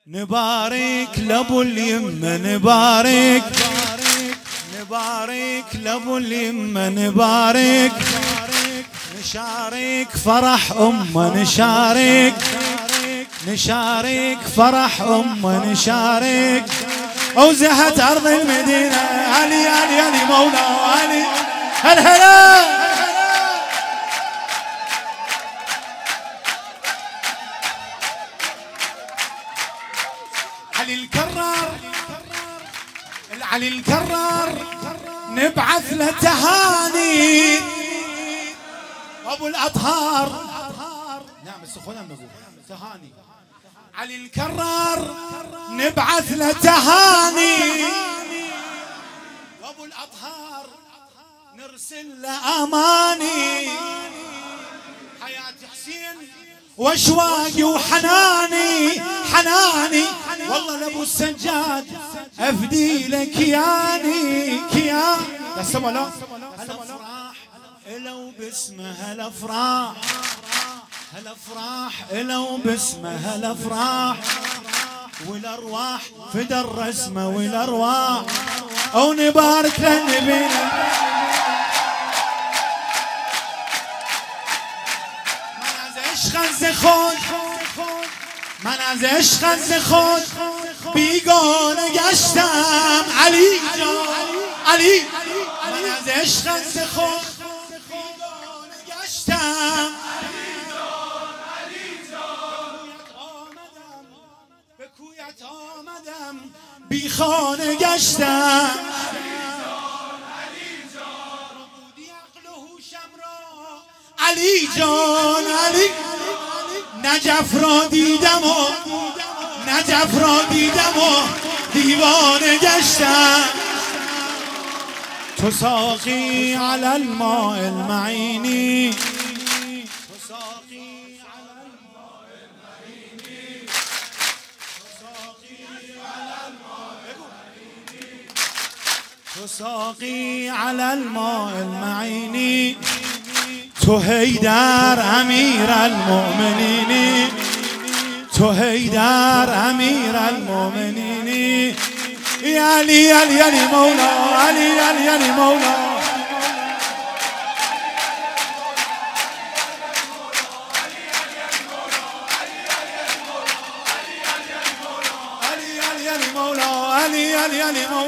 نبارك لابو اليمة نبارك لابو اليمة نبارك نشارك فرح أمه نشارك فرح أمه نشارك وزهت أرض المدينة علي علي علي مولا علي هلا علي الكرار نبعث له تهاني ابو الاطهار نعم السخونه نقول تهاني علي الكرار نبعث له تهاني وابو الاطهار نرسل له اماني حياة حسين واشواقي وحناني والله لابو السجاد افدي لك كياني السما لا هالافراح لو باسمه هالافراح لو باسمه هالافراح والارواح فدى الرسمه والارواح ونبارك للنبينا من از عشق خود بیگانه گشتم علی من از عشق خود بیگانه گشتم به کویت آمدم بی خانه گشتم علی جان نجف را دیدم و دیوانه گشتم تو ساقی علی الماء المعینی تو ساقی علی الماء المعینی تو حیدر امیر المؤمنین تو حیدر امیر المؤمنین علی علی علی مولا علی علی علی مولا علی علی علی مولا علی علی علی مولا